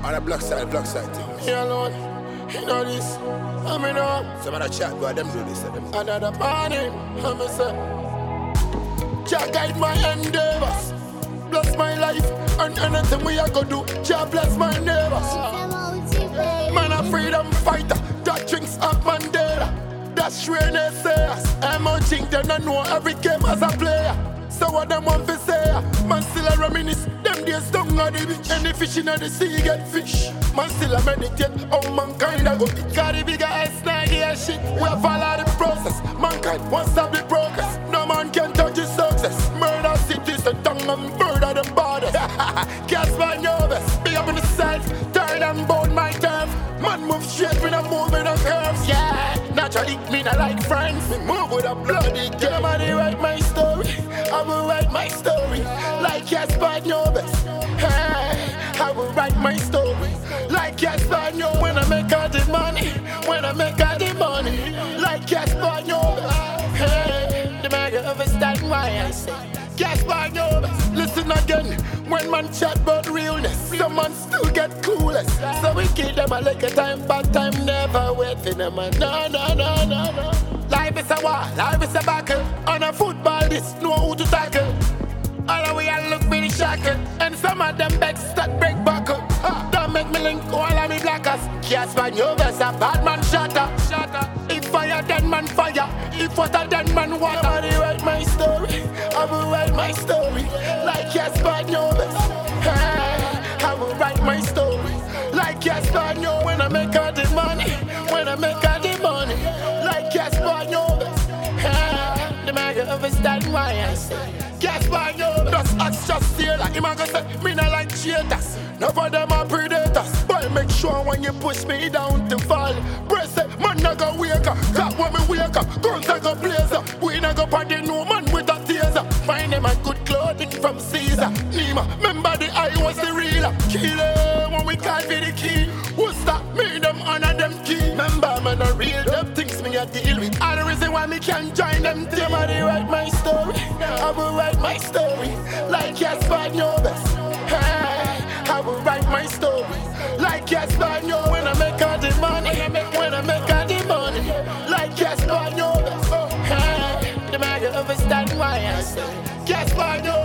On the black side thing. Me alone, you know this. I mean, Some of the chat, boy, them do this. another morning, I me say, Jah guide my endeavors, bless my life, and anything we are gonna do, Jah bless my neighbors. Man a freedom fighter, that drinks up Mandela. That's Rene says, I'm a think they don't know every game as a player. So what them want to say? Man still a reminisce, them days down on the beach. Any fish in the sea get fish. Man still a meditate, how mankind a go. Got the bigger ass and shit. We have follow the process. Mankind won't stop the progress. No man can touch his success. Murder cities, the tongue and murder the borders. Cast my nervous, be up in the sides. Tired and bone my turf. Man move straight with a movement of curves. Yeah, naturally me not like friends. Me move with a bloody game. Somebody write my story, I will write my story. Like Casper Nobis. Hey, I will write my story. Like Casper Nobis. When I make all the money, when I make all the money. Like Casper Nobis. Hey, the man understand why I say Casper Nobis. Listen again, when man chat about realness, some man still get clueless. So we give them a little time, but time never wait for them. No. Life is a war, life is a battle. On a football, this know who to tackle. All the way I look pretty shackle. And some of them bets that break buckle. Don't make me link all of me blackers. Casper Nobis, a bad man shatter. If fire, then man fire. If water, then man water. Somebody write my story, I will write my story. Like Casper Nobis. Hey, I will write my story. Like Casper Nobis. When I make all the money, when I make all the money. Like Casper Nobis. Hey, the man understand why I say Casper Nobis. Just ask just steal like him a go say me not like cheaters. None of them are predators. But make sure when you push me down to fall, press it, man not go wake up. Cause when me wake up, guns a go blaze up. We not go party no man with a taser. Find them a good clothing from Caesar. Nima, remember the eye was the real killer. When we call for the key, who stop me them honor them key. Remember man a real them things me a deal with. All the reason why me can't join them team. Somebody write my story, I will write my story. Like Casper Nobis. Hey, I will write my story. Like Casper Nobis. When I make all the money, when I make all the money. Like Casper Nobis. Hey, the man understand why I say Casper Nobis.